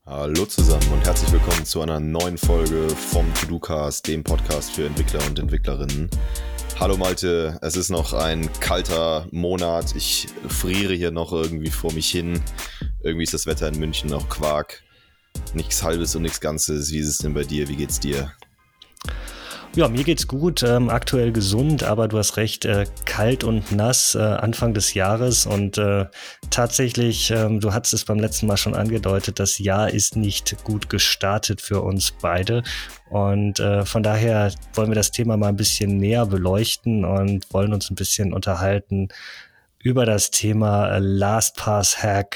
Hallo zusammen und herzlich willkommen zu einer neuen Folge vom To-Do-Cast, dem Podcast für Entwickler und Entwicklerinnen. Hallo Malte, es ist noch ein kalter Monat, ich friere hier noch irgendwie vor mich hin. Irgendwie ist das Wetter in München noch Quark, nichts Halbes und nichts Ganzes. Wie ist es denn bei dir, wie geht's dir? Ja, mir geht's gut, aktuell gesund, aber du hast recht, kalt und nass Anfang des Jahres und tatsächlich, du hattest es beim letzten Mal schon angedeutet, das Jahr ist nicht gut gestartet für uns beide und von daher wollen wir das Thema mal ein bisschen näher beleuchten und wollen uns ein bisschen unterhalten über das Thema LastPass-Hack,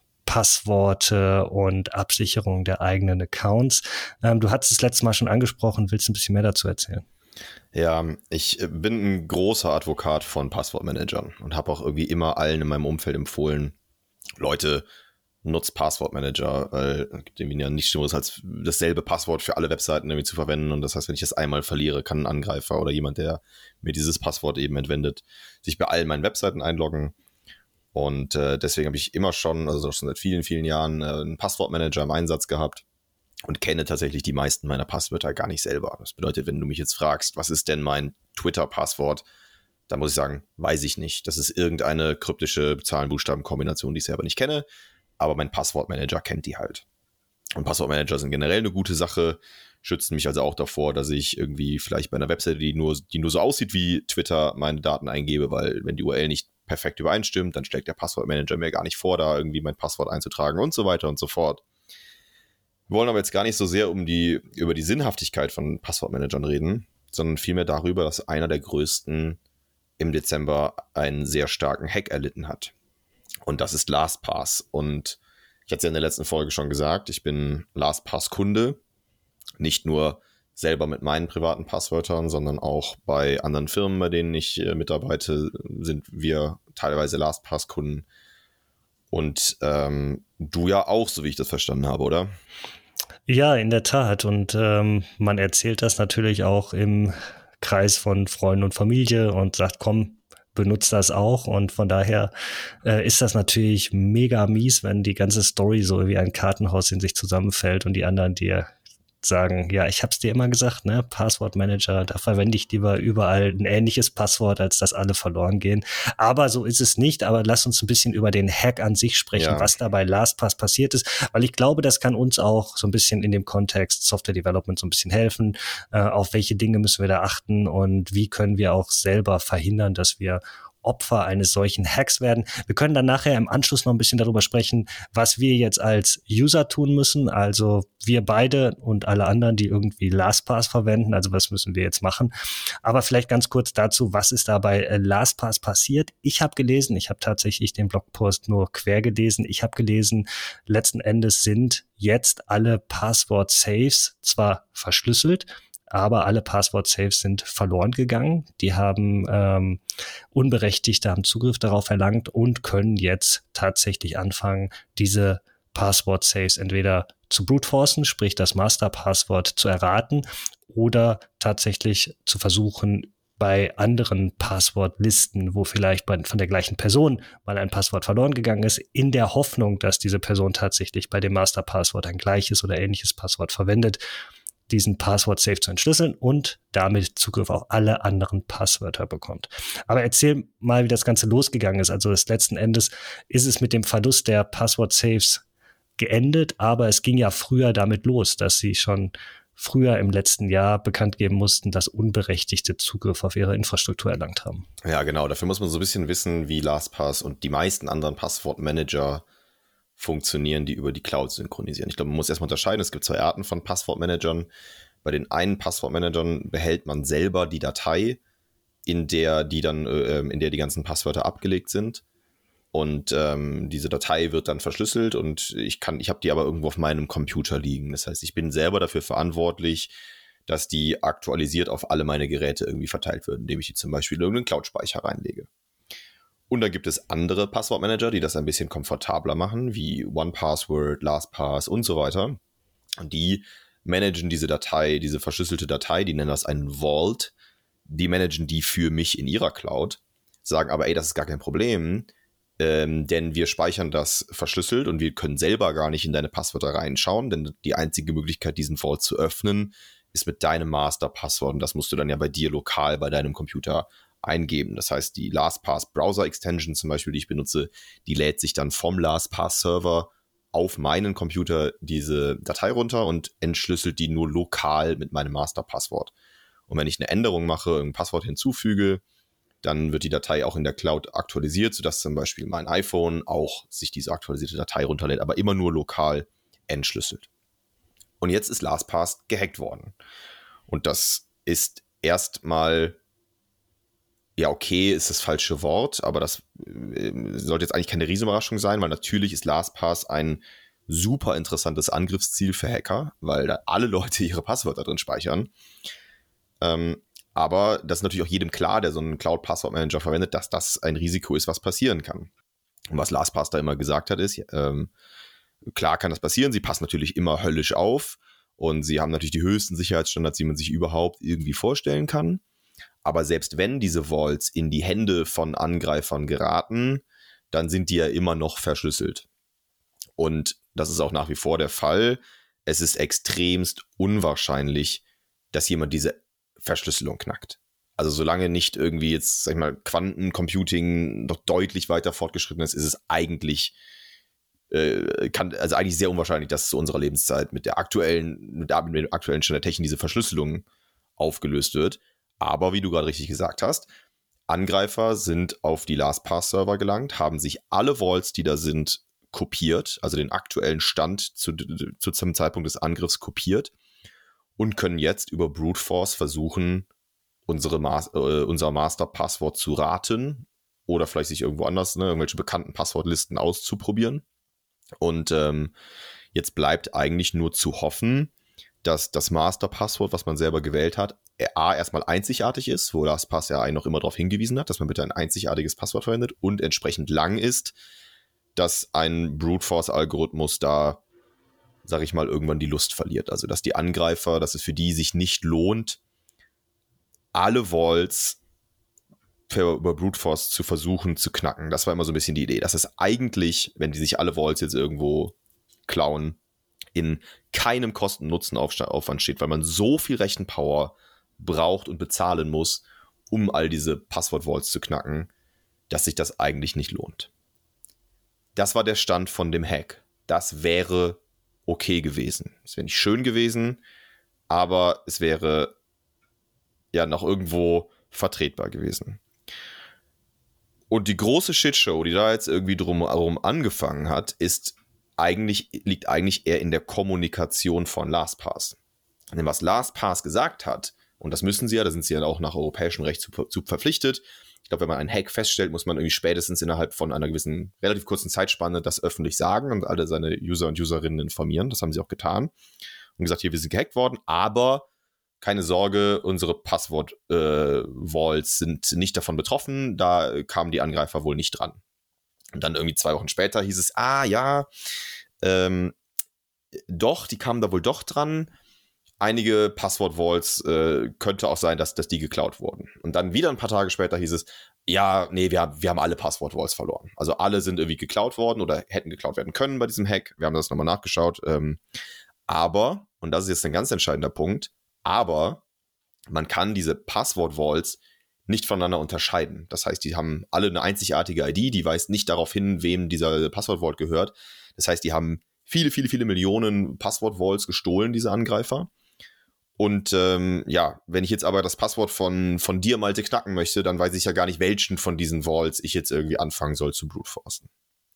Passworte und Absicherung der eigenen Accounts. Du hattest es letztes Mal schon angesprochen, willst du ein bisschen mehr dazu erzählen? Ja, ich bin ein großer Advokat von Passwortmanagern und habe auch irgendwie immer allen in meinem Umfeld empfohlen, Leute, nutzt Passwortmanager, weil es gibt irgendwie ja nichts Schlimmeres als dasselbe Passwort für alle Webseiten irgendwie zu verwenden, und das heißt, wenn ich das einmal verliere, kann ein Angreifer oder jemand, der mir dieses Passwort eben entwendet, sich bei allen meinen Webseiten einloggen. Und deswegen habe ich immer schon, also schon seit vielen, vielen Jahren, einen Passwortmanager im Einsatz gehabt und kenne tatsächlich die meisten meiner Passwörter gar nicht selber. Das bedeutet, wenn du mich jetzt fragst, was ist denn mein Twitter-Passwort, dann muss ich sagen, weiß ich nicht. Das ist irgendeine kryptische Zahlen-Buchstaben-Kombination, die ich selber nicht kenne, aber mein Passwortmanager kennt die halt. Und Passwortmanager sind generell eine gute Sache, schützen mich also auch davor, dass ich irgendwie vielleicht bei einer Webseite, die nur so aussieht wie Twitter, meine Daten eingebe, weil wenn die URL nicht perfekt übereinstimmt, dann schlägt der Passwortmanager mir gar nicht vor, da irgendwie mein Passwort einzutragen und so weiter und so fort. Wir wollen aber jetzt gar nicht so sehr über die Sinnhaftigkeit von Passwortmanagern reden, sondern vielmehr darüber, dass einer der größten im Dezember einen sehr starken Hack erlitten hat. Und das ist LastPass. Und ich hatte es ja in der letzten Folge schon gesagt, ich bin LastPass-Kunde. Nicht nur selber mit meinen privaten Passwörtern, sondern auch bei anderen Firmen, bei denen ich mitarbeite, sind wir teilweise LastPass-Kunden. Und du ja auch, so wie ich das verstanden habe, oder? Ja, in der Tat. Und man erzählt das natürlich auch im Kreis von Freunden und Familie und sagt, komm, benutzt das auch. Und von daher ist das natürlich mega mies, wenn die ganze Story so wie ein Kartenhaus in sich zusammenfällt und die anderen dir sagen, ja, ich hab's dir immer gesagt, ne, Passwortmanager, da verwende ich lieber überall ein ähnliches Passwort, als dass alle verloren gehen. Aber so ist es nicht. Aber lass uns ein bisschen über den Hack an sich sprechen, Ja. was da bei LastPass passiert ist, weil ich glaube, das kann uns auch so ein bisschen in dem Kontext Software Development so ein bisschen helfen. Auf welche Dinge müssen wir da achten und wie können wir auch selber verhindern, dass wir Opfer eines solchen Hacks werden. Wir können dann nachher im Anschluss noch ein bisschen darüber sprechen, was wir jetzt als User tun müssen, also wir beide und alle anderen, die irgendwie LastPass verwenden, also was müssen wir jetzt machen. Aber vielleicht ganz kurz dazu, was ist da bei LastPass passiert? Ich habe tatsächlich den Blogpost nur quer gelesen. Ich habe gelesen, letzten Endes sind jetzt alle Passwort-Saves zwar verschlüsselt, aber alle Passwort-Saves sind verloren gegangen. Die haben Unberechtigte haben Zugriff darauf erlangt und können jetzt tatsächlich anfangen, diese Passwort-Saves entweder zu brute-forcen, sprich das Master-Passwort zu erraten, oder tatsächlich zu versuchen, bei anderen Passwortlisten, wo vielleicht von der gleichen Person mal ein Passwort verloren gegangen ist, in der Hoffnung, dass diese Person tatsächlich bei dem Master-Passwort ein gleiches oder ähnliches Passwort verwendet, diesen Passwort-Safe zu entschlüsseln und damit Zugriff auf alle anderen Passwörter bekommt. Aber erzähl mal, wie das Ganze losgegangen ist. Also letzten Endes ist es mit dem Verlust der Passwort-Safes geendet, aber es ging ja früher damit los, dass sie schon früher im letzten Jahr bekannt geben mussten, dass unberechtigte Zugriff auf ihre Infrastruktur erlangt haben. Ja, genau. Dafür muss man so ein bisschen wissen, wie LastPass und die meisten anderen Passwortmanager funktionieren, die über die Cloud synchronisieren. Ich glaube, man muss erstmal unterscheiden, es gibt zwei Arten von Passwortmanagern. Bei den einen Passwortmanagern behält man selber die Datei, in der die ganzen Passwörter abgelegt sind. Und diese Datei wird dann verschlüsselt und ich habe die aber irgendwo auf meinem Computer liegen. Das heißt, ich bin selber dafür verantwortlich, dass die aktualisiert auf alle meine Geräte irgendwie verteilt wird, indem ich die zum Beispiel in irgendeinen Cloud-Speicher reinlege. Und dann gibt es andere Passwortmanager, die das ein bisschen komfortabler machen, wie 1Password, LastPass und so weiter. Und die managen diese Datei, diese verschlüsselte Datei, die nennen das einen Vault. Die managen die für mich in ihrer Cloud, sagen aber, ey, das ist gar kein Problem. denn wir speichern das verschlüsselt und wir können selber gar nicht in deine Passwörter reinschauen, denn die einzige Möglichkeit, diesen Vault zu öffnen, ist mit deinem Masterpasswort und das musst du dann ja bei dir lokal bei deinem Computer eingeben. Das heißt, die LastPass Browser Extension zum Beispiel, die ich benutze, die lädt sich dann vom LastPass Server auf meinen Computer diese Datei runter und entschlüsselt die nur lokal mit meinem Masterpasswort. Und wenn ich eine Änderung mache, ein Passwort hinzufüge, dann wird die Datei auch in der Cloud aktualisiert, sodass zum Beispiel mein iPhone auch sich diese aktualisierte Datei runterlädt, aber immer nur lokal entschlüsselt. Und jetzt ist LastPass gehackt worden. Und das ist erstmal, ja okay, ist das falsche Wort, aber das sollte jetzt eigentlich keine Riesenüberraschung sein, weil natürlich ist LastPass ein super interessantes Angriffsziel für Hacker, weil da alle Leute ihre Passwörter drin speichern. Aber das ist natürlich auch jedem klar, der so einen Cloud-Passwort-Manager verwendet, dass das ein Risiko ist, was passieren kann. Und was LastPass da immer gesagt hat, ist, klar kann das passieren, sie passen natürlich immer höllisch auf und sie haben natürlich die höchsten Sicherheitsstandards, die man sich überhaupt irgendwie vorstellen kann. Aber selbst wenn diese Vaults in die Hände von Angreifern geraten, dann sind die ja immer noch verschlüsselt. Und das ist auch nach wie vor der Fall. Es ist extremst unwahrscheinlich, dass jemand diese Verschlüsselung knackt. Also solange nicht irgendwie jetzt, sag ich mal, Quantencomputing noch deutlich weiter fortgeschritten ist, ist es eigentlich eigentlich sehr unwahrscheinlich, dass zu unserer Lebenszeit mit dem aktuellen Stand der Technik diese Verschlüsselung aufgelöst wird. Aber wie du gerade richtig gesagt hast, Angreifer sind auf die LastPass-Server gelangt, haben sich alle Vaults, die da sind, kopiert, also den aktuellen Stand zum Zeitpunkt des Angriffs kopiert und können jetzt über Brute Force versuchen, unser Master-Passwort zu raten oder vielleicht sich irgendwo anders, irgendwelche bekannten Passwortlisten auszuprobieren. Und jetzt bleibt eigentlich nur zu hoffen, dass das Master-Passwort, was man selber gewählt hat, erstmal einzigartig ist, wo LastPass ja einen noch immer darauf hingewiesen hat, dass man bitte ein einzigartiges Passwort verwendet und entsprechend lang ist, dass ein Brute Force-Algorithmus da, sag ich mal, irgendwann die Lust verliert. Also, dass die Angreifer, dass es für die sich nicht lohnt, alle Vaults über Brute Force zu versuchen zu knacken. Das war immer so ein bisschen die Idee. Das ist eigentlich, wenn die sich alle Vaults jetzt irgendwo klauen, in keinem Kosten-Nutzen-Aufwand steht, weil man so viel Rechenpower braucht und bezahlen muss, um all diese Passwort-Vaults zu knacken, dass sich das eigentlich nicht lohnt. Das war der Stand von dem Hack. Das wäre okay gewesen. Es wäre nicht schön gewesen, aber es wäre ja noch irgendwo vertretbar gewesen. Und die große Shitshow, die da jetzt irgendwie drumherum angefangen hat, liegt eigentlich eher in der Kommunikation von LastPass. Denn was LastPass gesagt hat, und das müssen sie ja, da sind sie ja auch nach europäischem Recht zu verpflichtet. Ich glaube, wenn man einen Hack feststellt, muss man irgendwie spätestens innerhalb von einer gewissen, relativ kurzen Zeitspanne das öffentlich sagen und alle seine User und Userinnen informieren. Das haben sie auch getan. Und gesagt, hier, wir sind gehackt worden, aber keine Sorge, unsere Passwort-Vaults sind nicht davon betroffen. Da kamen die Angreifer wohl nicht dran. Und dann irgendwie 2 Wochen später hieß es, doch, die kamen da wohl doch dran. Einige Passwort-Vaults könnte auch sein, dass die geklaut wurden. Und dann wieder ein paar Tage später hieß es, ja, nee, wir haben alle Passwort-Vaults verloren. Also alle sind irgendwie geklaut worden oder hätten geklaut werden können bei diesem Hack. Wir haben das nochmal nachgeschaut. Aber, und das ist jetzt ein ganz entscheidender Punkt, aber man kann diese Passwort-Vaults nicht voneinander unterscheiden. Das heißt, die haben alle eine einzigartige ID, die weist nicht darauf hin, wem dieser Passwort-Vault gehört. Das heißt, die haben viele, viele, viele Millionen Passwort-Vaults gestohlen, diese Angreifer. Und wenn ich jetzt aber das Passwort von dir, Malte, knacken möchte, dann weiß ich ja gar nicht, welchen von diesen Vaults ich jetzt irgendwie anfangen soll zu brute-forcen.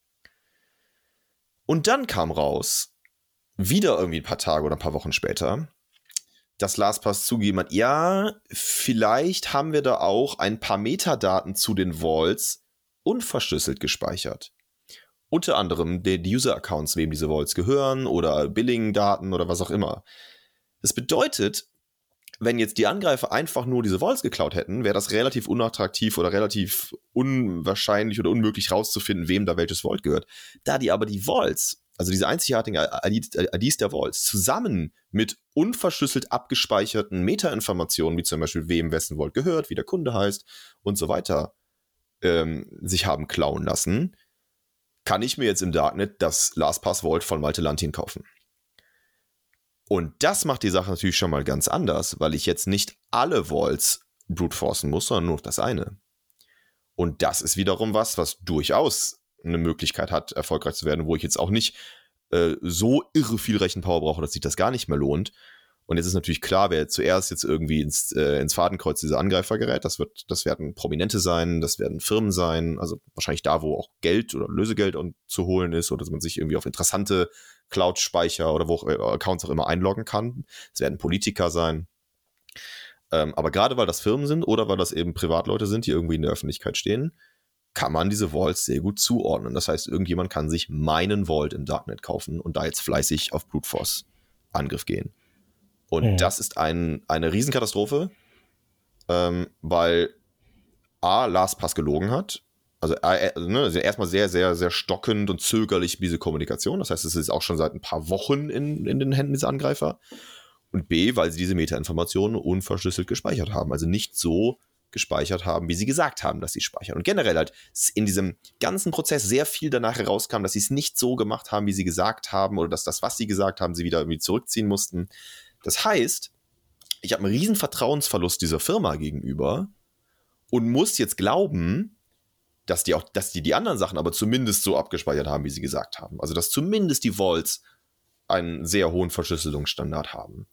Und dann kam raus, wieder irgendwie ein paar Tage oder ein paar Wochen später, dass LastPass zugegeben hat, ja, vielleicht haben wir da auch ein paar Metadaten zu den Vaults unverschlüsselt gespeichert. Unter anderem die User-Accounts, wem diese Vaults gehören oder Billing-Daten oder was auch immer. Das bedeutet, wenn jetzt die Angreifer einfach nur diese Vaults geklaut hätten, wäre das relativ unattraktiv oder relativ unwahrscheinlich oder unmöglich rauszufinden, wem da welches Vault gehört. Da die aber die Vaults, also diese einzigartigen IDs der Vaults, zusammen mit unverschlüsselt abgespeicherten Metainformationen, wie zum Beispiel wem wessen Vault gehört, wie der Kunde heißt und so weiter, sich haben klauen lassen, kann ich mir jetzt im Darknet das LastPass Vault von Malte Lantin kaufen. Und das macht die Sache natürlich schon mal ganz anders, weil ich jetzt nicht alle Vaults brute-forcen muss, sondern nur das eine. Und das ist wiederum was durchaus eine Möglichkeit hat, erfolgreich zu werden, wo ich jetzt auch nicht so irre viel Rechenpower brauche, dass sich das gar nicht mehr lohnt. Und jetzt ist natürlich klar, wer zuerst jetzt irgendwie ins Fadenkreuz dieser Angreifer gerät, das werden Prominente sein, das werden Firmen sein, also wahrscheinlich da, wo auch Geld oder Lösegeld zu holen ist oder dass man sich irgendwie auf interessante Cloud-Speicher oder wo auch Accounts auch immer einloggen kann. Es werden Politiker sein. Aber gerade weil das Firmen sind oder weil das eben Privatleute sind, die irgendwie in der Öffentlichkeit stehen, kann man diese Vaults sehr gut zuordnen. Das heißt, irgendjemand kann sich meinen Vault im Darknet kaufen und da jetzt fleißig auf Brute Force Angriff gehen. Und das ist eine Riesenkatastrophe, weil LastPass gelogen hat. Also erstmal sehr, sehr, sehr stockend und zögerlich diese Kommunikation. Das heißt, es ist auch schon seit ein paar Wochen in den Händen dieser Angreifer. Und B, weil sie diese Metainformationen unverschlüsselt gespeichert haben. Also nicht so gespeichert haben, wie sie gesagt haben, dass sie speichern. Und generell halt in diesem ganzen Prozess sehr viel danach herauskam, dass sie es nicht so gemacht haben, wie sie gesagt haben, oder dass das, was sie gesagt haben, sie wieder irgendwie zurückziehen mussten. Das heißt, ich habe einen riesen Vertrauensverlust dieser Firma gegenüber und muss jetzt glauben, dass die anderen Sachen aber zumindest so abgespeichert haben, wie sie gesagt haben. Also dass zumindest die Vaults einen sehr hohen Verschlüsselungsstandard haben.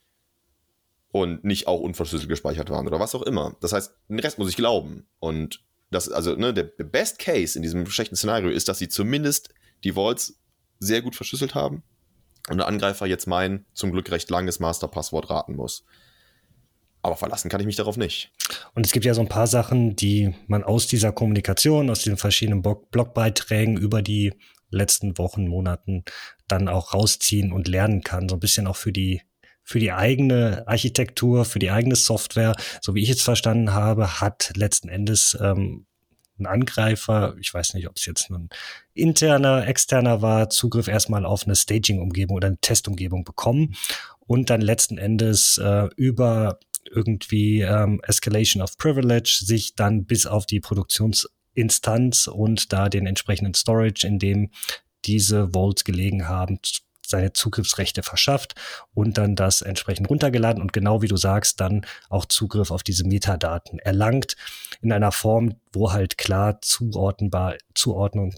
Und nicht auch unverschlüsselt gespeichert waren oder was auch immer. Das heißt, den Rest muss ich glauben. Und das, also, der Best Case in diesem schlechten Szenario ist, dass sie zumindest die Vaults sehr gut verschlüsselt haben und der Angreifer jetzt mein zum Glück recht langes Masterpasswort raten muss. Aber verlassen kann ich mich darauf nicht. Und es gibt ja so ein paar Sachen, die man aus dieser Kommunikation, aus den verschiedenen Blogbeiträgen über die letzten Wochen, Monaten dann auch rausziehen und lernen kann. So ein bisschen auch für die eigene Architektur, für die eigene Software. So wie ich jetzt verstanden habe, hat letzten Endes ein Angreifer, ich weiß nicht, ob es jetzt ein interner, externer war, Zugriff erstmal auf eine Staging-Umgebung oder eine Testumgebung bekommen und dann letzten Endes über irgendwie Escalation of Privilege sich dann bis auf die Produktionsinstanz und da den entsprechenden Storage, in dem diese Vaults gelegen haben, seine Zugriffsrechte verschafft und dann das entsprechend runtergeladen und genau wie du sagst, dann auch Zugriff auf diese Metadaten erlangt in einer Form, wo halt klar Zuordnung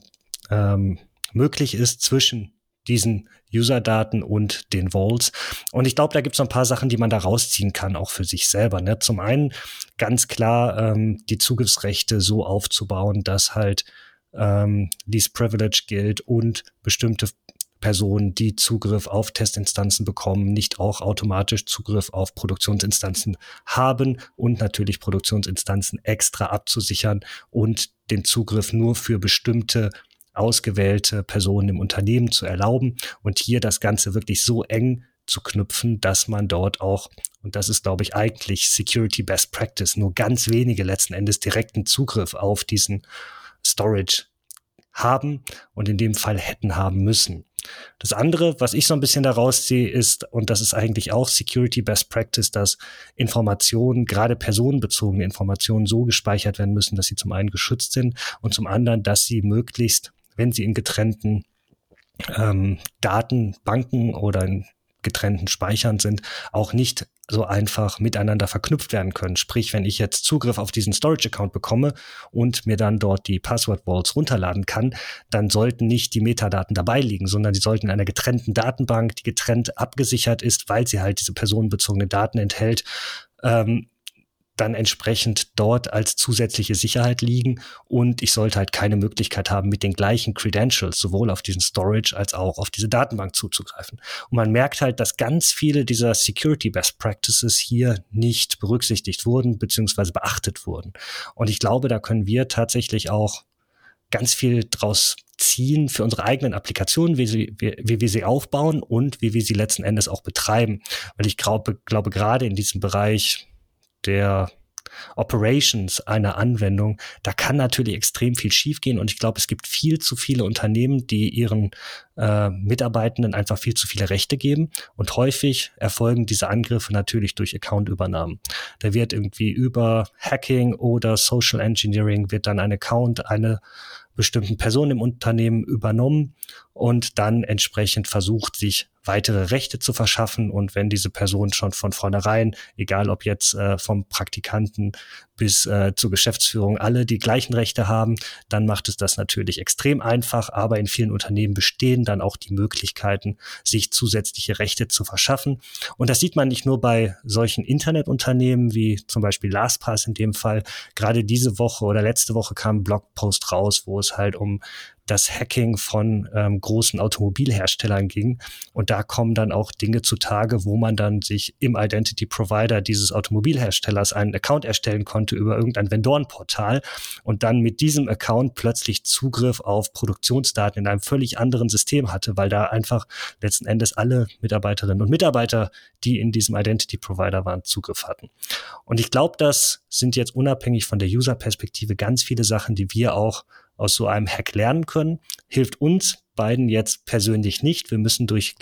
möglich ist zwischen diesen User-Daten und den Vaults. Und ich glaube, da gibt es noch ein paar Sachen, die man da rausziehen kann, auch für sich selber. Ne? Zum einen ganz klar die Zugriffsrechte so aufzubauen, dass halt Least Privilege gilt und bestimmte Personen, die Zugriff auf Testinstanzen bekommen, nicht auch automatisch Zugriff auf Produktionsinstanzen haben und natürlich Produktionsinstanzen extra abzusichern und den Zugriff nur für bestimmte ausgewählte Personen im Unternehmen zu erlauben und hier das Ganze wirklich so eng zu knüpfen, dass man dort auch, und das ist, glaube ich, eigentlich Security Best Practice, nur ganz wenige letzten Endes direkten Zugriff auf diesen Storage haben und in dem Fall hätten haben müssen. Das andere, was ich so ein bisschen daraus sehe, ist, und das ist eigentlich auch Security Best Practice, dass Informationen, gerade personenbezogene Informationen, so gespeichert werden müssen, dass sie zum einen geschützt sind und zum anderen, dass sie möglichst, wenn sie in getrennten Datenbanken oder in getrennten Speichern sind, auch nicht so einfach miteinander verknüpft werden können. Sprich, wenn ich jetzt Zugriff auf diesen Storage-Account bekomme und mir dann dort die Password-Vaults runterladen kann, dann sollten nicht die Metadaten dabei liegen, sondern die sollten in einer getrennten Datenbank, die getrennt abgesichert ist, weil sie halt diese personenbezogene Daten enthält, dann entsprechend dort als zusätzliche Sicherheit liegen und ich sollte halt keine Möglichkeit haben, mit den gleichen Credentials sowohl auf diesen Storage als auch auf diese Datenbank zuzugreifen. Und man merkt halt, dass ganz viele dieser Security Best Practices hier nicht berücksichtigt wurden bzw. beachtet wurden. Und ich glaube, da können wir tatsächlich auch ganz viel draus ziehen für unsere eigenen Applikationen, wie wir sie aufbauen und wie wir sie letzten Endes auch betreiben. Weil ich glaube gerade in diesem Bereich der Operations einer Anwendung, da kann natürlich extrem viel schiefgehen und ich glaube, es gibt viel zu viele Unternehmen, die ihren Mitarbeitenden einfach viel zu viele Rechte geben und häufig erfolgen diese Angriffe natürlich durch Account-Übernahmen. Da wird irgendwie über Hacking oder Social Engineering wird dann ein Account, eine bestimmten Personen im Unternehmen übernommen und dann entsprechend versucht, sich weitere Rechte zu verschaffen. Und wenn diese Person schon von vornherein, egal ob jetzt vom Praktikanten bis zur Geschäftsführung, alle die gleichen Rechte haben, dann macht es das natürlich extrem einfach. Aber in vielen Unternehmen bestehen dann auch die Möglichkeiten, sich zusätzliche Rechte zu verschaffen. Und das sieht man nicht nur bei solchen Internetunternehmen wie zum Beispiel LastPass in dem Fall. Gerade diese Woche oder letzte Woche kam ein Blogpost raus, wo es halt um das Hacking von großen Automobilherstellern ging. Und da kommen dann auch Dinge zutage, wo man dann sich im Identity Provider dieses Automobilherstellers einen Account erstellen konnte über irgendein Vendorenportal und dann mit diesem Account plötzlich Zugriff auf Produktionsdaten in einem völlig anderen System hatte, weil da einfach letzten Endes alle Mitarbeiterinnen und Mitarbeiter, die in diesem Identity Provider waren, Zugriff hatten. Und ich glaube, das sind jetzt unabhängig von der User-Perspektive ganz viele Sachen, die wir auch aus so einem Hack lernen können. Hilft uns beiden jetzt persönlich nicht. Wir müssen durch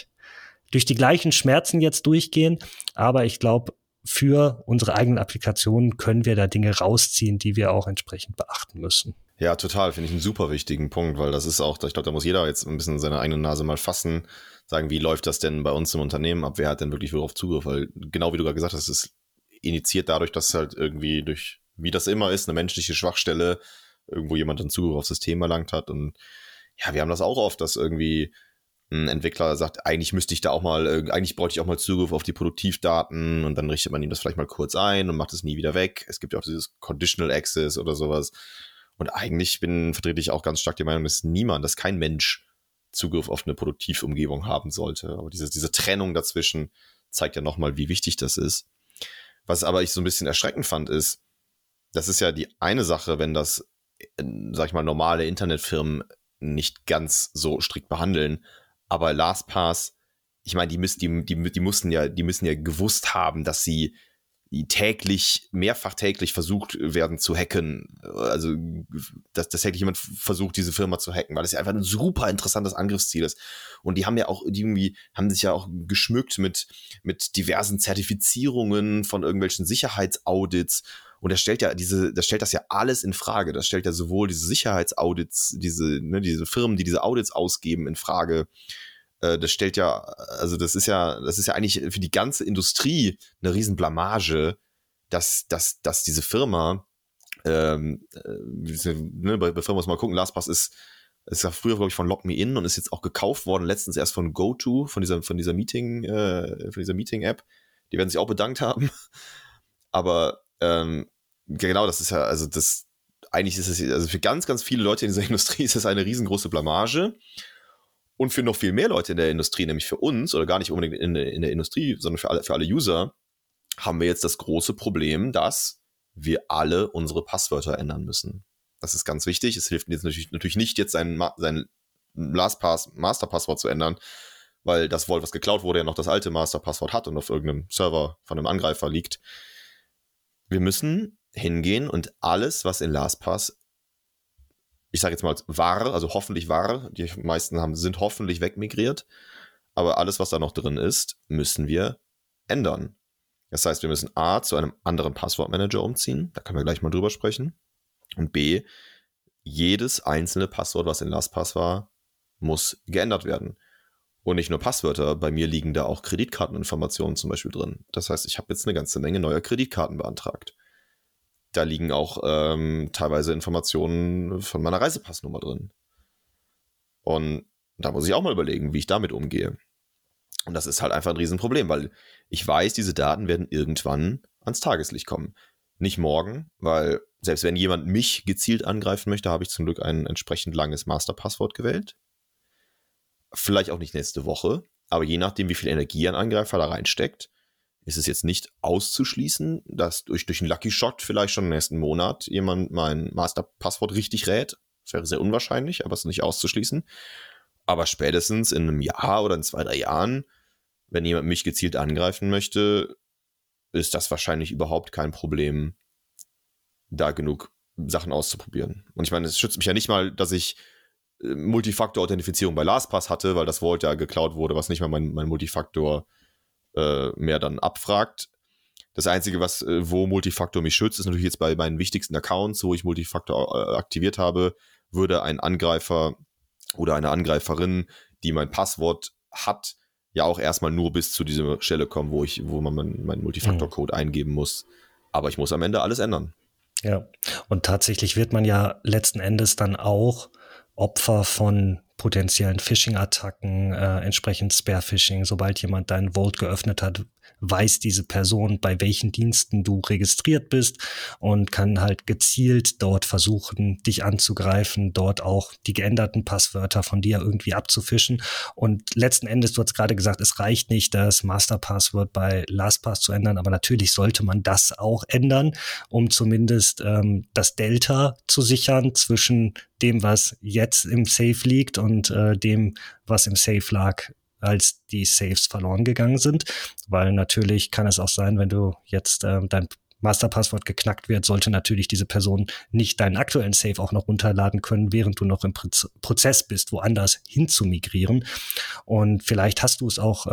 die gleichen Schmerzen jetzt durchgehen. Aber ich glaube, für unsere eigenen Applikationen können wir da Dinge rausziehen, die wir auch entsprechend beachten müssen. Ja, total. Finde ich einen super wichtigen Punkt, weil das ist auch, ich glaube, da muss jeder jetzt ein bisschen seine eigene Nase mal fassen, sagen, wie läuft das denn bei uns im Unternehmen ab? Wer hat denn wirklich worauf Zugriff? Weil genau wie du gerade gesagt hast, es ist initiiert dadurch, dass halt irgendwie durch, wie das immer ist, eine menschliche Schwachstelle irgendwo jemand dann Zugriff aufs System erlangt hat. Und ja, wir haben das auch oft, dass irgendwie ein Entwickler sagt, eigentlich bräuchte ich auch mal Zugriff auf die Produktivdaten und dann richtet man ihm das vielleicht mal kurz ein und macht es nie wieder weg. Es gibt ja auch dieses Conditional Access oder sowas. Und eigentlich vertrete ich auch ganz stark die Meinung, dass kein Mensch Zugriff auf eine Produktivumgebung haben sollte. Aber diese Trennung dazwischen zeigt ja nochmal, wie wichtig das ist. Was aber ich so ein bisschen erschreckend fand, ist, das ist ja die eine Sache, wenn das, sag ich mal, normale Internetfirmen nicht ganz so strikt behandeln. Aber LastPass, ich meine, die müssen ja gewusst haben, dass sie mehrfach täglich versucht werden zu hacken. Also, dass täglich jemand versucht, diese Firma zu hacken, weil es ja einfach ein super interessantes Angriffsziel ist. Und die haben sich ja auch geschmückt mit diversen Zertifizierungen von irgendwelchen Sicherheitsaudits. Und das stellt das ja alles in Frage. Das stellt ja sowohl diese Sicherheitsaudits, diese Firmen, die diese Audits ausgeben, in Frage. Das ist ja eigentlich für die ganze Industrie eine riesen Blamage, dass diese Firma, bei Firmen muss man gucken, LastPass ist ja früher, glaube ich, von LogMeIn und ist jetzt auch gekauft worden, letztens erst von GoTo, von dieser Meeting-App. Die werden sich auch bedankt haben. Aber genau, das ist ja, eigentlich ist es, also für ganz, ganz viele Leute in dieser Industrie ist es eine riesengroße Blamage. Und für noch viel mehr Leute in der Industrie, nämlich für uns, oder gar nicht unbedingt in der Industrie, sondern für alle User, haben wir jetzt das große Problem, dass wir alle unsere Passwörter ändern müssen. Das ist ganz wichtig. Es hilft jetzt natürlich nicht, jetzt sein LastPass Masterpasswort zu ändern, weil das Vault, was geklaut wurde, ja noch das alte Masterpasswort hat und auf irgendeinem Server von einem Angreifer liegt. Wir müssen hingehen und alles, was in LastPass, ich sage jetzt mal hoffentlich war, die meisten sind hoffentlich wegmigriert, aber alles, was da noch drin ist, müssen wir ändern. Das heißt, wir müssen A, zu einem anderen Passwortmanager umziehen, da können wir gleich mal drüber sprechen, und B, jedes einzelne Passwort, was in LastPass war, muss geändert werden. Und nicht nur Passwörter, bei mir liegen da auch Kreditkarteninformationen zum Beispiel drin. Das heißt, ich habe jetzt eine ganze Menge neuer Kreditkarten beantragt. Da liegen auch teilweise Informationen von meiner Reisepassnummer drin. Und da muss ich auch mal überlegen, wie ich damit umgehe. Und das ist halt einfach ein Riesenproblem, weil ich weiß, diese Daten werden irgendwann ans Tageslicht kommen. Nicht morgen, weil selbst wenn jemand mich gezielt angreifen möchte, habe ich zum Glück ein entsprechend langes Masterpasswort gewählt. Vielleicht auch nicht nächste Woche, aber je nachdem, wie viel Energie ein Angreifer da reinsteckt, ist es jetzt nicht auszuschließen, dass durch einen Lucky Shot vielleicht schon im nächsten Monat jemand mein Masterpasswort richtig rät. Das wäre sehr unwahrscheinlich, aber es ist nicht auszuschließen. Aber spätestens in einem Jahr oder in 2-3 Jahren, wenn jemand mich gezielt angreifen möchte, ist das wahrscheinlich überhaupt kein Problem, da genug Sachen auszuprobieren. Und ich meine, es schützt mich ja nicht mal, dass ich Multifaktor-Authentifizierung bei LastPass hatte, weil das Vault ja geklaut wurde, was nicht mal mein Multifaktor mehr dann abfragt. Das Einzige, wo Multifaktor mich schützt, ist natürlich jetzt bei meinen wichtigsten Accounts, wo ich Multifaktor aktiviert habe, würde ein Angreifer oder eine Angreiferin, die mein Passwort hat, ja auch erstmal nur bis zu dieser Stelle kommen, wo man meinen Multifaktor-Code eingeben muss. Aber ich muss am Ende alles ändern. Ja, und tatsächlich wird man ja letzten Endes dann auch Opfer von potenziellen Phishing-Attacken, entsprechend Spear-Phishing. Sobald jemand dein Vault geöffnet hat, weiß diese Person, bei welchen Diensten du registriert bist und kann halt gezielt dort versuchen, dich anzugreifen, dort auch die geänderten Passwörter von dir irgendwie abzufischen. Und letzten Endes, du hast gerade gesagt, es reicht nicht, das Masterpasswort bei LastPass zu ändern, aber natürlich sollte man das auch ändern, um zumindest das Delta zu sichern zwischen dem, was jetzt im Safe liegt und dem, was im Safe lag, als die Safes verloren gegangen sind. Weil natürlich kann es auch sein, wenn du jetzt dein Masterpasswort geknackt wird, sollte natürlich diese Person nicht deinen aktuellen Safe auch noch runterladen können, während du noch im Prozess bist, woanders hin zu migrieren. Und vielleicht hast du es auch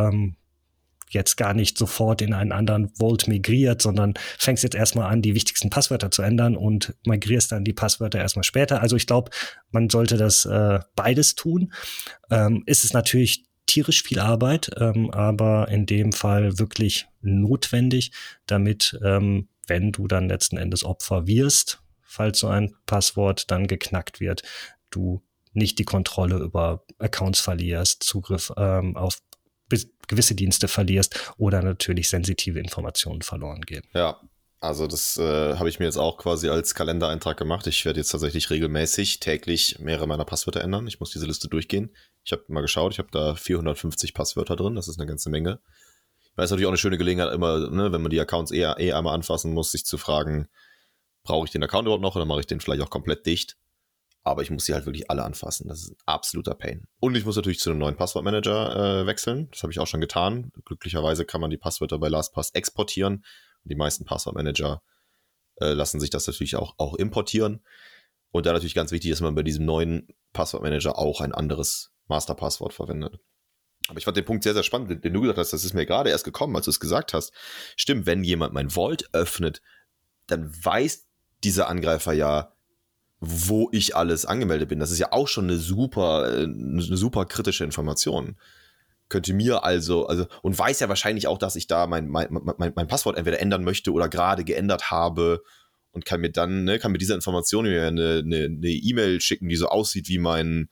jetzt gar nicht sofort in einen anderen Vault migriert, sondern fängst jetzt erstmal an, die wichtigsten Passwörter zu ändern und migrierst dann die Passwörter erstmal später. Also ich glaube, man sollte das beides tun. Ist es natürlich tierisch viel Arbeit, aber in dem Fall wirklich notwendig, damit, wenn du dann letzten Endes Opfer wirst, falls so ein Passwort dann geknackt wird, du nicht die Kontrolle über Accounts verlierst, Zugriff auf gewisse Dienste verlierst oder natürlich sensitive Informationen verloren gehen. Ja, also das habe ich mir jetzt auch quasi als Kalendereintrag gemacht. Ich werde jetzt tatsächlich regelmäßig täglich mehrere meiner Passwörter ändern. Ich muss diese Liste durchgehen. Ich habe mal geschaut, ich habe da 450 Passwörter drin. Das ist eine ganze Menge. Weil es natürlich auch eine schöne Gelegenheit immer, ne, wenn man die Accounts einmal anfassen muss, sich zu fragen, brauche ich den Account überhaupt noch oder mache ich den vielleicht auch komplett dicht? Aber ich muss sie halt wirklich alle anfassen. Das ist ein absoluter Pain. Und ich muss natürlich zu einem neuen Passwortmanager wechseln. Das habe ich auch schon getan. Glücklicherweise kann man die Passwörter bei LastPass exportieren. Die meisten Passwortmanager lassen sich das natürlich auch importieren. Und da natürlich ganz wichtig, dass man bei diesem neuen Passwortmanager auch ein anderes Masterpasswort verwendet. Aber ich fand den Punkt sehr, sehr spannend, den du gesagt hast. Das ist mir gerade erst gekommen, als du es gesagt hast. Stimmt, wenn jemand mein Vault öffnet, dann weiß dieser Angreifer ja, wo ich alles angemeldet bin. Das ist ja auch schon eine super kritische Information. Könnte mir also, und weiß ja wahrscheinlich auch, dass ich da mein Passwort entweder ändern möchte oder gerade geändert habe und kann mir dann, kann mit dieser Information mir eine E-Mail schicken, die so aussieht wie mein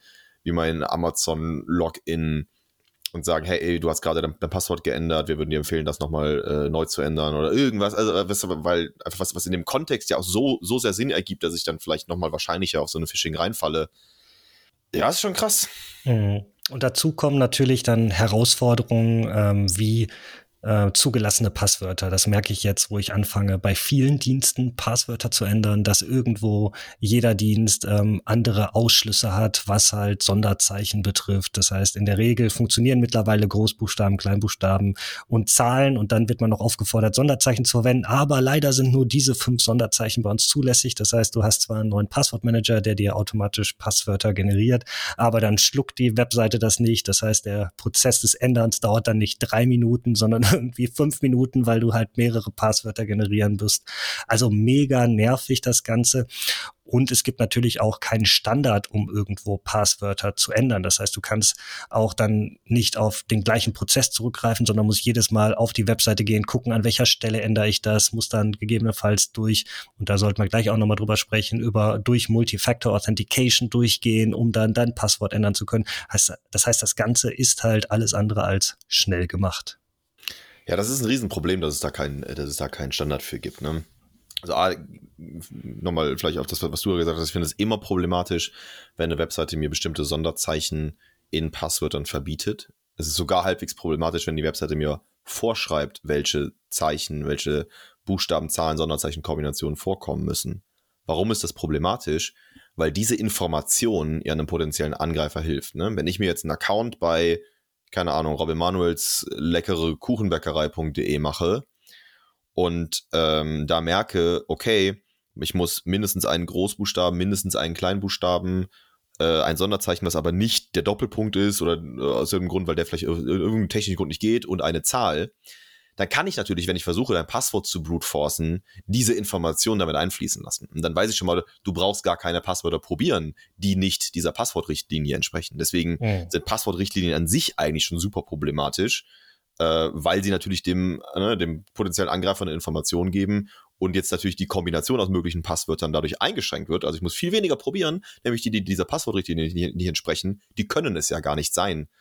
Amazon-Login und sagen, hey, ey, du hast gerade dein Passwort geändert, wir würden dir empfehlen, das nochmal neu zu ändern oder irgendwas, also weil einfach was in dem Kontext ja auch so sehr Sinn ergibt, dass ich dann vielleicht nochmal wahrscheinlicher auf so eine Phishing reinfalle. Ja, ist schon krass. Und dazu kommen natürlich dann Herausforderungen wie zugelassene Passwörter. Das merke ich jetzt, wo ich anfange, bei vielen Diensten Passwörter zu ändern, dass irgendwo jeder Dienst andere Ausschlüsse hat, was halt Sonderzeichen betrifft. Das heißt, in der Regel funktionieren mittlerweile Großbuchstaben, Kleinbuchstaben und Zahlen und dann wird man noch aufgefordert, Sonderzeichen zu verwenden. Aber leider sind nur diese 5 Sonderzeichen bei uns zulässig. Das heißt, du hast zwar einen neuen Passwortmanager, der dir automatisch Passwörter generiert, aber dann schluckt die Webseite das nicht. Das heißt, der Prozess des Änderns dauert dann nicht 3 Minuten, sondern irgendwie 5 Minuten, weil du halt mehrere Passwörter generieren wirst. Also mega nervig das Ganze. Und es gibt natürlich auch keinen Standard, um irgendwo Passwörter zu ändern. Das heißt, du kannst auch dann nicht auf den gleichen Prozess zurückgreifen, sondern musst jedes Mal auf die Webseite gehen, gucken, an welcher Stelle ändere ich das, muss dann gegebenenfalls durch, und da sollten wir gleich auch nochmal drüber sprechen, durch Multifactor Authentication durchgehen, um dann dein Passwort ändern zu können. Das heißt, das Ganze ist halt alles andere als schnell gemacht. Ja, das ist ein Riesenproblem, dass es da keinen Standard für gibt, ne? Also nochmal vielleicht auf das, was du gesagt hast, ich finde es immer problematisch, wenn eine Webseite mir bestimmte Sonderzeichen in Passwörtern verbietet. Es ist sogar halbwegs problematisch, wenn die Webseite mir vorschreibt, welche Zeichen, welche Buchstaben, Zahlen, Sonderzeichen, Kombinationen vorkommen müssen. Warum ist das problematisch? Weil diese Information ja einem potenziellen Angreifer hilft, ne? Wenn ich mir jetzt einen Account bei, keine Ahnung, Robin Manuels leckere Kuchenbäckerei.de mache und da merke, okay, ich muss mindestens einen Großbuchstaben, mindestens einen Kleinbuchstaben, ein Sonderzeichen, was aber nicht der Doppelpunkt ist oder aus irgendeinem Grund, weil der vielleicht aus irgendeinem technischen Grund nicht geht, und eine Zahl, dann kann ich natürlich, wenn ich versuche, dein Passwort zu brute-forcen, diese Informationen damit einfließen lassen. Und dann weiß ich schon mal, du brauchst gar keine Passwörter probieren, die nicht dieser Passwortrichtlinie entsprechen. Deswegen sind Passwortrichtlinien an sich eigentlich schon super problematisch, weil sie natürlich dem potenziellen Angreifer eine Information geben und jetzt natürlich die Kombination aus möglichen Passwörtern dadurch eingeschränkt wird. Also ich muss viel weniger probieren, nämlich die dieser Passwortrichtlinie nicht entsprechen, die können es ja gar nicht sein.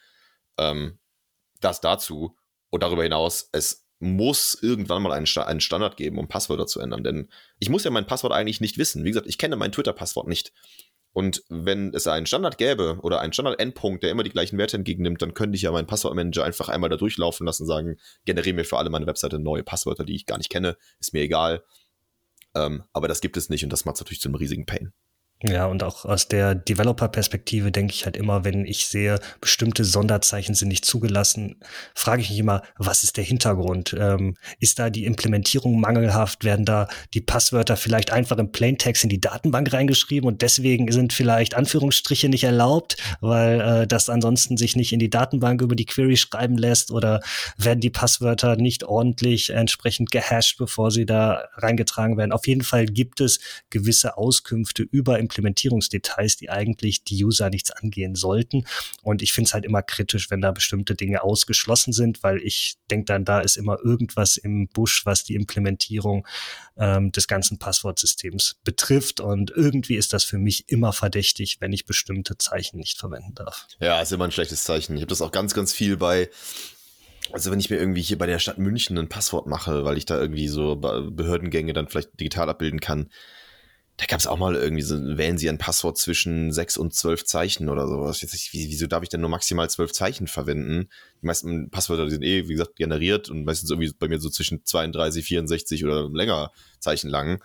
Das dazu. Und darüber hinaus, es muss irgendwann mal einen Standard geben, um Passwörter zu ändern. Denn ich muss ja mein Passwort eigentlich nicht wissen. Wie gesagt, ich kenne mein Twitter-Passwort nicht. Und wenn es einen Standard gäbe oder einen Standard-Endpunkt, der immer die gleichen Werte entgegennimmt, dann könnte ich ja meinen Passwortmanager einfach einmal da durchlaufen lassen und sagen, generiere mir für alle meine Webseite neue Passwörter, die ich gar nicht kenne. Ist mir egal. Aber das gibt es nicht und das macht es natürlich zu einem riesigen Pain. Ja, und auch aus der Developer-Perspektive denke ich halt immer, wenn ich sehe, bestimmte Sonderzeichen sind nicht zugelassen, frage ich mich immer, was ist der Hintergrund? Ist da die Implementierung mangelhaft? Werden da die Passwörter vielleicht einfach im Plaintext in die Datenbank reingeschrieben und deswegen sind vielleicht Anführungsstriche nicht erlaubt, weil das ansonsten sich nicht in die Datenbank über die Query schreiben lässt, oder werden die Passwörter nicht ordentlich entsprechend gehasht, bevor sie da reingetragen werden? Auf jeden Fall gibt es gewisse Auskünfte über Implementierungsdetails, die eigentlich die User nichts angehen sollten. Und ich finde es halt immer kritisch, wenn da bestimmte Dinge ausgeschlossen sind, weil ich denke dann, da ist immer irgendwas im Busch, was die Implementierung des ganzen Passwortsystems betrifft. Und irgendwie ist das für mich immer verdächtig, wenn ich bestimmte Zeichen nicht verwenden darf. Ja, ist immer ein schlechtes Zeichen. Ich habe das auch ganz, ganz viel also wenn ich mir irgendwie hier bei der Stadt München ein Passwort mache, weil ich da irgendwie so Behördengänge dann vielleicht digital abbilden kann, da gab es auch mal irgendwie so, wählen Sie ein Passwort zwischen 6 und 12 Zeichen oder sowas. Wieso darf ich denn nur maximal 12 Zeichen verwenden? Die meisten Passwörter, die sind wie gesagt, generiert und meistens irgendwie bei mir so zwischen 32, 64 oder länger Zeichen lang.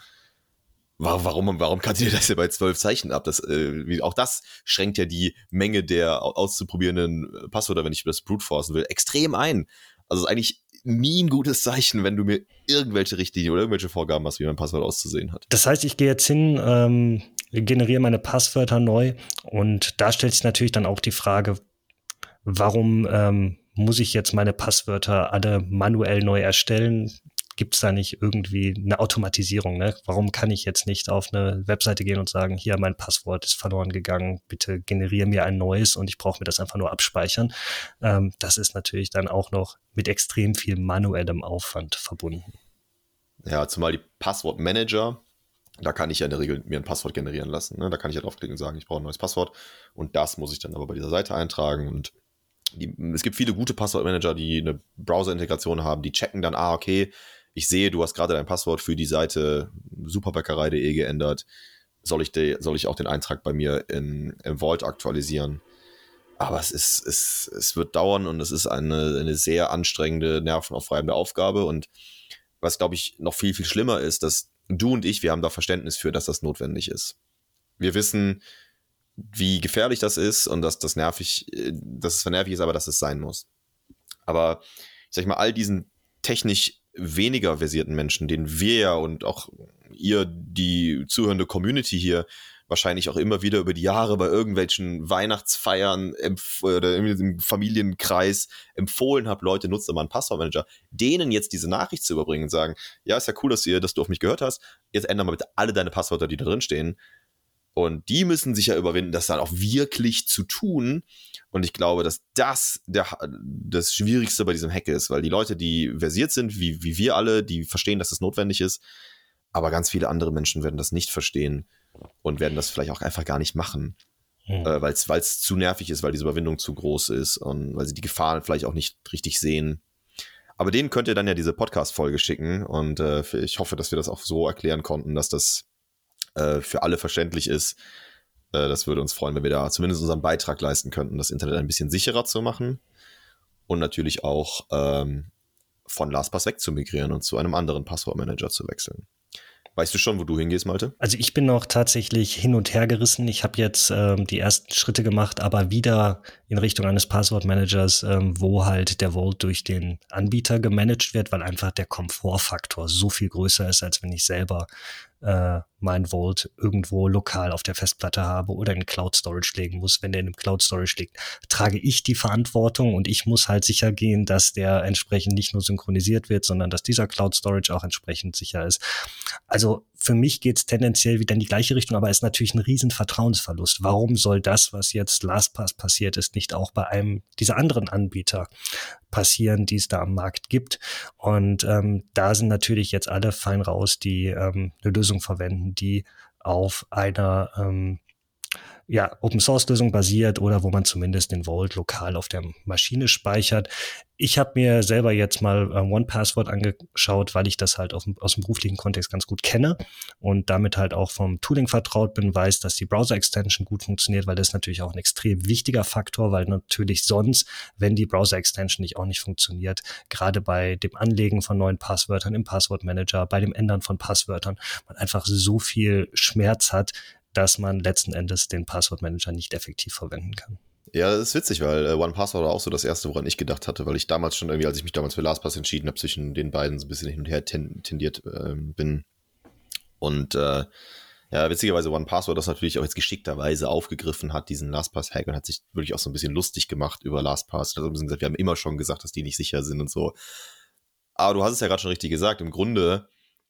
Warum kannst du dir das ja bei 12 Zeichen ab? Auch das schränkt ja die Menge der auszuprobierenden Passwörter, wenn ich das brute-forcen will, extrem ein. Also es ist eigentlich nie ein gutes Zeichen, wenn du mir irgendwelche Richtlinien oder irgendwelche Vorgaben hast, wie mein Passwort auszusehen hat. Das heißt, ich gehe jetzt hin, generiere meine Passwörter neu und da stellt sich natürlich dann auch die Frage, warum muss ich jetzt meine Passwörter alle manuell neu erstellen? Gibt es da nicht irgendwie eine Automatisierung? Ne? Warum kann ich jetzt nicht auf eine Webseite gehen und sagen, hier, mein Passwort ist verloren gegangen, bitte generiere mir ein neues und ich brauche mir das einfach nur abspeichern. Das ist natürlich dann auch noch mit extrem viel manuellem Aufwand verbunden. Ja, zumal die Passwortmanager, da kann ich ja in der Regel mir ein Passwort generieren lassen. Ne? Da kann ich ja draufklicken und sagen, ich brauche ein neues Passwort und das muss ich dann aber bei dieser Seite eintragen und es gibt viele gute Passwortmanager, die eine Browser-Integration haben, die checken dann, okay, ich sehe, du hast gerade dein Passwort für die Seite superbäckerei.de geändert. Soll ich auch den Eintrag bei mir im Vault aktualisieren? Aber es wird dauern und es ist eine sehr anstrengende, nervenaufreibende Aufgabe. Und was, glaube ich, noch viel, viel schlimmer ist, dass du und ich, wir haben da Verständnis für, dass das notwendig ist. Wir wissen, wie gefährlich das ist und dass es nervig ist, aber dass es sein muss. Aber ich sag mal, all diesen technisch weniger versierten Menschen, denen wir ja und auch ihr, die zuhörende Community hier, wahrscheinlich auch immer wieder über die Jahre bei irgendwelchen Weihnachtsfeiern oder im Familienkreis empfohlen habt, Leute, nutzt mal einen Passwortmanager, denen jetzt diese Nachricht zu überbringen und sagen, ja, ist ja cool, dass du auf mich gehört hast, jetzt ändere mal bitte alle deine Passwörter, die da drin stehen. Und die müssen sich ja überwinden, das dann auch wirklich zu tun. Und ich glaube, dass das Schwierigste bei diesem Hack ist, weil die Leute, die versiert sind, wie wir alle, die verstehen, dass das notwendig ist, aber ganz viele andere Menschen werden das nicht verstehen und werden das vielleicht auch einfach gar nicht machen, weil es zu nervig ist, weil diese Überwindung zu groß ist und weil sie die Gefahren vielleicht auch nicht richtig sehen. Aber denen könnt ihr dann ja diese Podcast-Folge schicken und ich hoffe, dass wir das auch so erklären konnten, dass das für alle verständlich ist. Das würde uns freuen, wenn wir da zumindest unseren Beitrag leisten könnten, das Internet ein bisschen sicherer zu machen und natürlich auch von LastPass weg zu migrieren und zu einem anderen Passwortmanager zu wechseln. Weißt du schon, wo du hingehst, Malte? Also ich bin noch tatsächlich hin und her gerissen. Ich habe jetzt die ersten Schritte gemacht, aber wieder in Richtung eines Passwortmanagers, wo halt der Vault durch den Anbieter gemanagt wird, weil einfach der Komfortfaktor so viel größer ist, als wenn ich selber mein Vault irgendwo lokal auf der Festplatte habe oder in Cloud Storage legen muss. Wenn der in einem Cloud Storage liegt, trage ich die Verantwortung und ich muss halt sicher gehen, dass der entsprechend nicht nur synchronisiert wird, sondern dass dieser Cloud Storage auch entsprechend sicher ist. Also für mich geht es tendenziell wieder in die gleiche Richtung, aber ist natürlich ein riesen Vertrauensverlust. Warum soll das, was jetzt LastPass passiert ist, nicht auch bei einem dieser anderen Anbieter passieren, die es da am Markt gibt? Und da sind natürlich jetzt alle fein raus, die eine Lösung verwenden, die auf einer Open-Source-Lösung basiert oder wo man zumindest den Vault lokal auf der Maschine speichert. Ich habe mir selber jetzt mal 1Password angeschaut, weil ich das halt aus dem beruflichen Kontext ganz gut kenne und damit halt auch vom Tooling vertraut bin, weiß, dass die Browser-Extension gut funktioniert, weil das ist natürlich auch ein extrem wichtiger Faktor, weil natürlich sonst, wenn die Browser-Extension nicht funktioniert, gerade bei dem Anlegen von neuen Passwörtern im Passwortmanager, bei dem Ändern von Passwörtern, man einfach so viel Schmerz hat, dass man letzten Endes den Passwortmanager nicht effektiv verwenden kann. Ja, das ist witzig, weil 1Password war auch so das erste, woran ich gedacht hatte, weil ich damals schon irgendwie, als ich mich damals für LastPass entschieden habe, zwischen den beiden so ein bisschen hin und her tendiert bin. Und witzigerweise 1Password das natürlich auch jetzt geschickterweise aufgegriffen hat, diesen LastPass-Hack, und hat sich wirklich auch so ein bisschen lustig gemacht über LastPass. Also ein bisschen gesagt, wir haben immer schon gesagt, dass die nicht sicher sind und so. Aber du hast es ja gerade schon richtig gesagt, im Grunde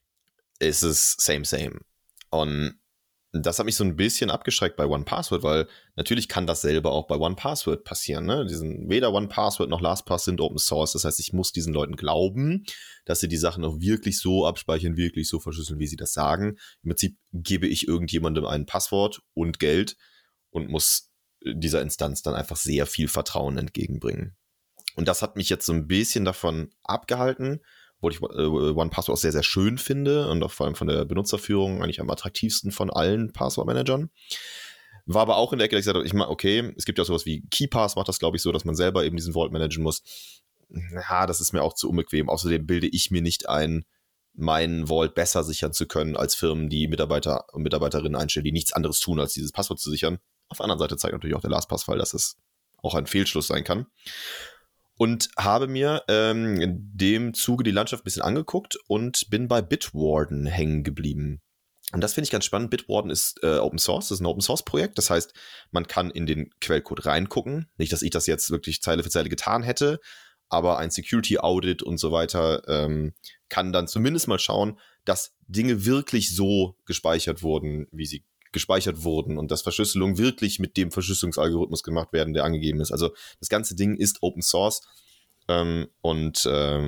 ist es same. Und das hat mich so ein bisschen abgeschreckt bei 1Password, weil natürlich kann dasselbe auch bei 1Password passieren. Ne? Weder 1Password noch LastPass sind Open Source. Das heißt, ich muss diesen Leuten glauben, dass sie die Sachen auch wirklich so abspeichern, wirklich so verschlüsseln, wie sie das sagen. Im Prinzip gebe ich irgendjemandem ein Passwort und Geld und muss dieser Instanz dann einfach sehr viel Vertrauen entgegenbringen. Und das hat mich jetzt so ein bisschen davon abgehalten, wo ich 1Password auch sehr, sehr schön finde und auch vor allem von der Benutzerführung eigentlich am attraktivsten von allen Passwortmanagern. War aber auch in der Ecke, dass ich gesagt habe, okay, es gibt ja auch sowas wie KeePass, macht das, glaube ich, so, dass man selber eben diesen Vault managen muss. Ja, das ist mir auch zu unbequem. Außerdem bilde ich mir nicht ein, meinen Vault besser sichern zu können, als Firmen, die Mitarbeiter und Mitarbeiterinnen einstellen, die nichts anderes tun, als dieses Passwort zu sichern. Auf der anderen Seite zeigt natürlich auch der LastPass-Fall, dass es auch ein Fehlschluss sein kann. Und habe mir in dem Zuge die Landschaft ein bisschen angeguckt und bin bei Bitwarden hängen geblieben. Und das finde ich ganz spannend. Bitwarden ist Open Source, das ist ein Open Source Projekt. Das heißt, man kann in den Quellcode reingucken. Nicht, dass ich das jetzt wirklich Zeile für Zeile getan hätte, aber ein Security Audit und so weiter kann dann zumindest mal schauen, dass Dinge wirklich so gespeichert wurden, wie sie gespeichert wurden und dass Verschlüsselung wirklich mit dem Verschlüsselungsalgorithmus gemacht werden, der angegeben ist. Also das ganze Ding ist Open Source und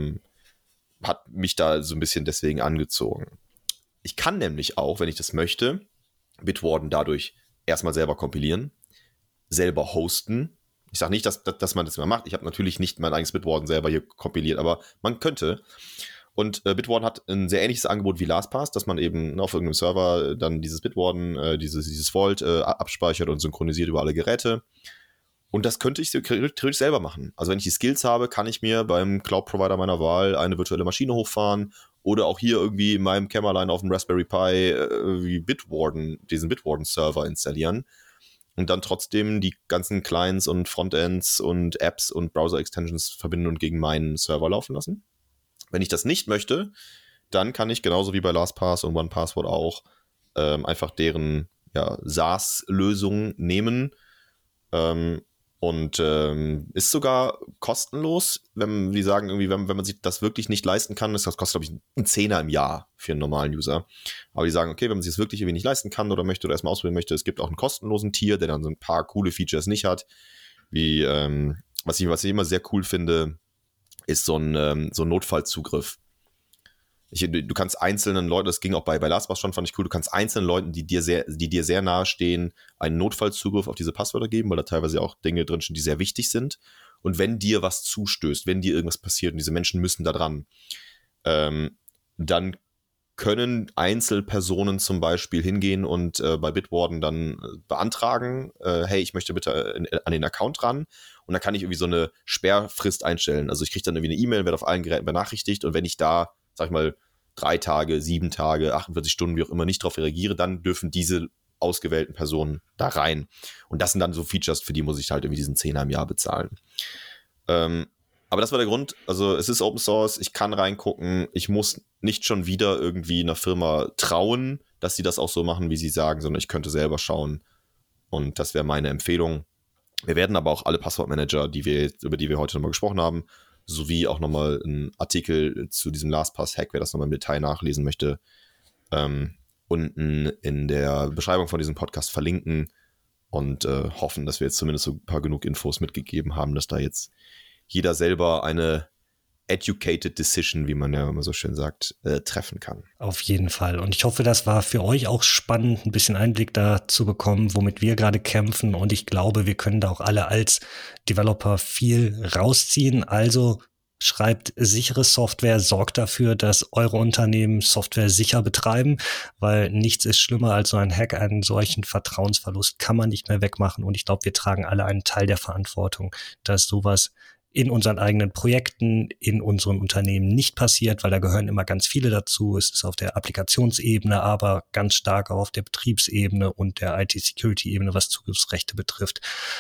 hat mich da so ein bisschen deswegen angezogen. Ich kann nämlich auch, wenn ich das möchte, Bitwarden dadurch erstmal selber kompilieren, selber hosten. Ich sage nicht, dass man das immer macht. Ich habe natürlich nicht mein eigenes Bitwarden selber hier kompiliert, aber man könnte. Und Bitwarden hat ein sehr ähnliches Angebot wie LastPass, dass man eben auf irgendeinem Server dann dieses Bitwarden, dieses Vault abspeichert und synchronisiert über alle Geräte. Und das könnte ich theoretisch selber machen. Also wenn ich die Skills habe, kann ich mir beim Cloud-Provider meiner Wahl eine virtuelle Maschine hochfahren oder auch hier irgendwie in meinem Kämmerlein auf dem Raspberry Pi wie Bitwarden, diesen Bitwarden-Server installieren und dann trotzdem die ganzen Clients und Frontends und Apps und Browser-Extensions verbinden und gegen meinen Server laufen lassen. Wenn ich das nicht möchte, dann kann ich genauso wie bei LastPass und 1Password auch einfach deren SaaS-Lösung nehmen und ist sogar kostenlos, wenn die sagen, irgendwie, wenn man sich das wirklich nicht leisten kann, das kostet, glaube ich, einen Zehner im Jahr für einen normalen User. Aber die sagen, okay, wenn man sich das wirklich irgendwie nicht leisten kann oder möchte oder erstmal ausprobieren möchte, es gibt auch einen kostenlosen Tier, der dann so ein paar coole Features nicht hat, wie was ich immer sehr cool finde, ist so ein Notfallzugriff. Du kannst einzelnen Leuten, das ging auch bei LastPass schon, fand ich cool, du kannst einzelnen Leuten, die dir sehr nahe stehen, einen Notfallzugriff auf diese Passwörter geben, weil da teilweise auch Dinge drin stehen, die sehr wichtig sind. Und wenn dir was zustößt, wenn dir irgendwas passiert und diese Menschen müssen da dran, dann können Einzelpersonen zum Beispiel hingehen und bei Bitwarden dann beantragen, hey, ich möchte bitte an den Account ran. Und dann kann ich irgendwie so eine Sperrfrist einstellen. Also ich kriege dann irgendwie eine E-Mail, werde auf allen Geräten benachrichtigt und wenn ich da, sag ich mal, 3 Tage, 7 Tage, 48 Stunden, wie auch immer, nicht drauf reagiere, dann dürfen diese ausgewählten Personen da rein. Und das sind dann so Features, für die muss ich halt irgendwie diesen 10er im Jahr bezahlen. Aber das war der Grund. Also es ist Open Source, ich kann reingucken, ich muss nicht schon wieder irgendwie einer Firma trauen, dass sie das auch so machen, wie sie sagen, sondern ich könnte selber schauen. Und das wäre meine Empfehlung. Wir werden aber auch alle Passwortmanager, über die wir heute nochmal gesprochen haben, sowie auch nochmal einen Artikel zu diesem LastPass-Hack, wer das nochmal im Detail nachlesen möchte, unten in der Beschreibung von diesem Podcast verlinken und hoffen, dass wir jetzt zumindest so ein paar genug Infos mitgegeben haben, dass da jetzt jeder selber eine educated decision, wie man ja immer so schön sagt, treffen kann. Auf jeden Fall. Und ich hoffe, das war für euch auch spannend, ein bisschen Einblick da zu bekommen, womit wir gerade kämpfen. Und ich glaube, wir können da auch alle als Developer viel rausziehen. Also schreibt sichere Software, sorgt dafür, dass eure Unternehmen Software sicher betreiben, weil nichts ist schlimmer als so ein Hack. Einen solchen Vertrauensverlust kann man nicht mehr wegmachen. Und ich glaube, wir tragen alle einen Teil der Verantwortung, dass sowas in unseren eigenen Projekten, in unseren Unternehmen nicht passiert, weil da gehören immer ganz viele dazu. Es ist auf der Applikationsebene, aber ganz stark auch auf der Betriebsebene und der IT-Security-Ebene, was Zugriffsrechte betrifft.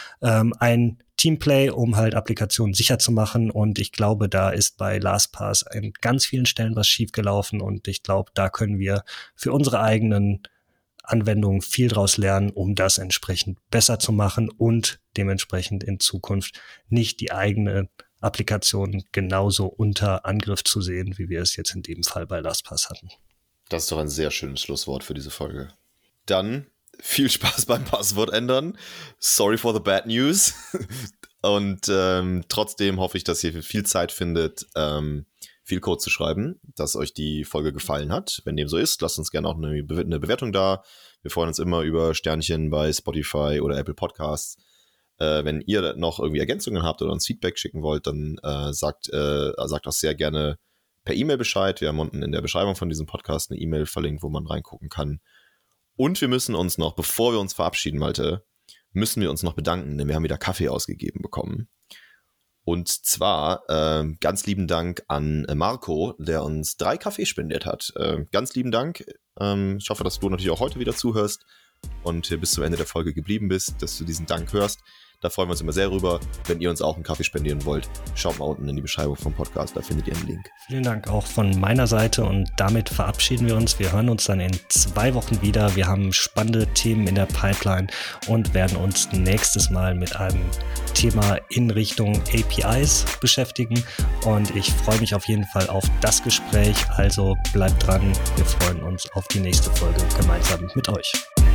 Ein Teamplay, um halt Applikationen sicher zu machen. Und ich glaube, da ist bei LastPass an ganz vielen Stellen was schiefgelaufen. Und ich glaube, da können wir für unsere eigenen Anwendungen viel draus lernen, um das entsprechend besser zu machen und dementsprechend in Zukunft nicht die eigene Applikation genauso unter Angriff zu sehen, wie wir es jetzt in dem Fall bei LastPass hatten. Das ist doch ein sehr schönes Schlusswort für diese Folge. Dann viel Spaß beim Passwort ändern. Sorry for the bad news. Und trotzdem hoffe ich, dass ihr viel Zeit findet, viel Code zu schreiben, dass euch die Folge gefallen hat. Wenn dem so ist, lasst uns gerne auch eine Bewertung da. Wir freuen uns immer über Sternchen bei Spotify oder Apple Podcasts. Wenn ihr noch irgendwie Ergänzungen habt oder uns Feedback schicken wollt, dann sagt auch sehr gerne per E-Mail Bescheid. Wir haben unten in der Beschreibung von diesem Podcast eine E-Mail verlinkt, wo man reingucken kann. Und wir müssen uns noch, bevor wir uns verabschieden, Malte, müssen wir uns noch bedanken, denn wir haben wieder Kaffee ausgegeben bekommen. Und zwar ganz lieben Dank an Marco, der uns 3 Kaffee spendiert hat. Ganz lieben Dank. Ich hoffe, dass du natürlich auch heute wieder zuhörst und bis zum Ende der Folge geblieben bist, dass du diesen Dank hörst. Da freuen wir uns immer sehr rüber. Wenn ihr uns auch einen Kaffee spendieren wollt, schaut mal unten in die Beschreibung vom Podcast, da findet ihr einen Link. Vielen Dank auch von meiner Seite und damit verabschieden wir uns. Wir hören uns dann in 2 Wochen wieder. Wir haben spannende Themen in der Pipeline und werden uns nächstes Mal mit einem Thema in Richtung APIs beschäftigen. Und ich freue mich auf jeden Fall auf das Gespräch. Also bleibt dran. Wir freuen uns auf die nächste Folge gemeinsam mit euch.